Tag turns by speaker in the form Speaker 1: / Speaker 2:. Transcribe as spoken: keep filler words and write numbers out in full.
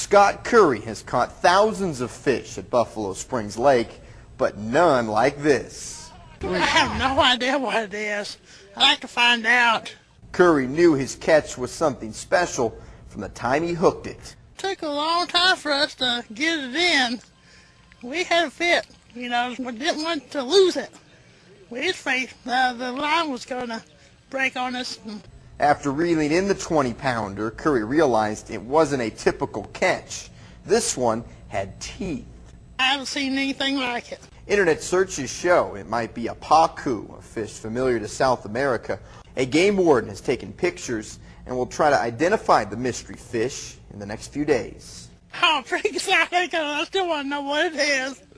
Speaker 1: Scott Curry has caught thousands of fish at Buffalo Springs Lake, but none like this.
Speaker 2: I have no idea what it is. I'd like to find out.
Speaker 1: Curry knew his catch was something special from the time he hooked it.
Speaker 2: Took a long time for us to get it in. We had a fit, you know, we didn't want to lose it. We was afraid uh, the line was going to break on us.
Speaker 1: After reeling in the twenty pounder, Curry realized it wasn't a typical catch. This one had teeth.
Speaker 2: I haven't seen anything like it.
Speaker 1: Internet searches show it might be a pacu, a fish familiar to South America. A game warden has taken pictures and will try to identify the mystery fish in the next few days.
Speaker 2: I'm pretty excited because I still want to know what it is.